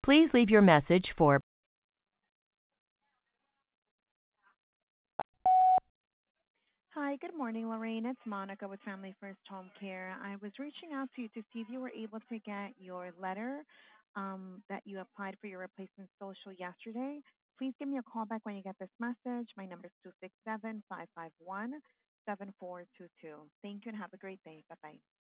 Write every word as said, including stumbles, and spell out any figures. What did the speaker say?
Please leave your message for Hi, good morning, Lorraine. It's Monica with Family First Home Care. I was reaching out to you to see if you were able to get your letter um, that you applied for your replacement social yesterday. Please give me a call back when you get this message. My number is two six seven, five five one, seven four two two. Thank you and have a great day. Bye bye.